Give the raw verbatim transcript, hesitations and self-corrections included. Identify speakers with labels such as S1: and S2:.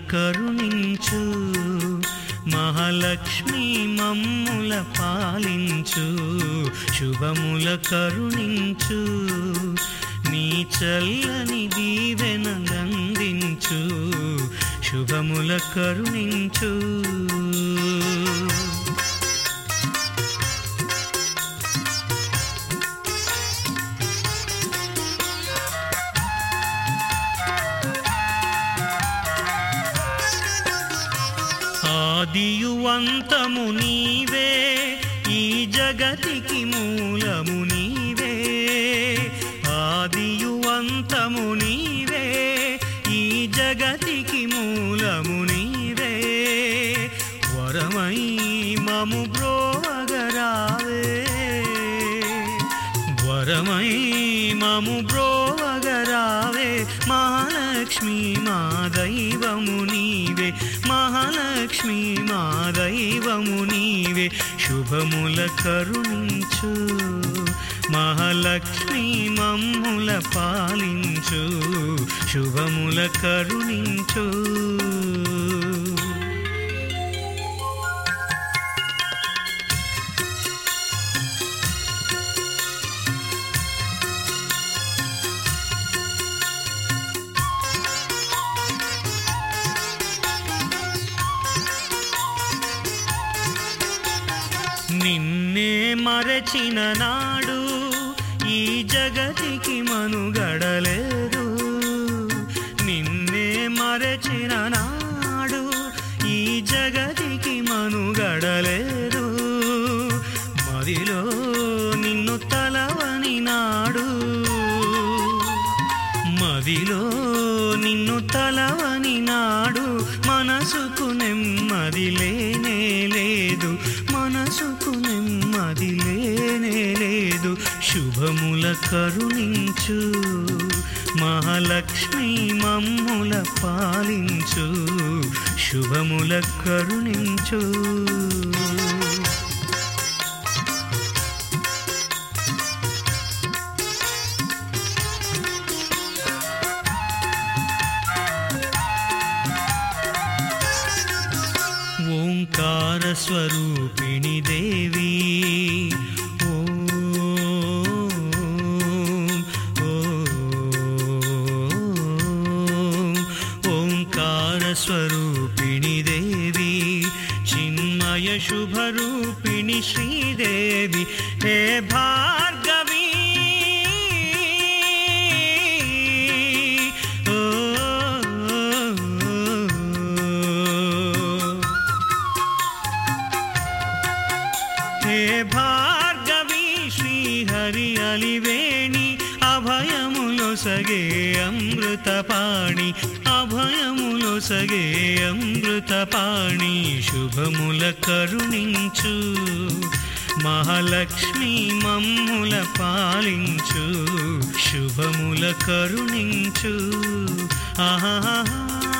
S1: కరుణించు మహాలక్ష్మి మమ్ముల పాలించు శుభముల కరుణించు నీ చల్లని దీవెనలందించు శుభముల కరుణించు ఆదియు అంతము నీవే ఈ జగతికి మూలము నీవే ఆదియు అంతము నీవే ఈ జగతికి మూలము నీవే వరమై మము బ్రోవగరావే వరమై మము బ్రోవగరావే మహాలక్ష్మి మా దైవము నీవే మహాలక్ష్మి మా దైవము నీవే శుభముల కరుణించు మహాలక్ష్మి మమ్ముల పాలించు శుభముల కరుణించు నిన్నే మరచిన నాడు ఈ జగతికి మనుగడలేదు నిన్నే మరచిన నాడు ఈ జగతికి మనుగడలేదు మదిలో నిన్ను తలవని నాడు మదిలో నిన్ను తలవని నాడు మనసుకు నెమ్మది లేనే లేదు మనసుకు నెమ్మది లేనే లేదు శుభముల కరుణించు మహాలక్ష్మి మమ్ముల పాలించు శుభముల కరుణించు ఓంకార స్వరూపిణి దేవి ఓంకార స్వరూపిణి దేవి చిన్మయ శుభరూపిణి శ్రీదేవి హే భార్గవి హే భార్గవి శ్రీహరి అలివేణి అభయములో సగే అమృతపాణి అభయములో సగే అమృతపాణి శుభముల కరుణించు మహాలక్ష్మి మమ్ముల పాలించు శుభముల కరుణించు ఆహా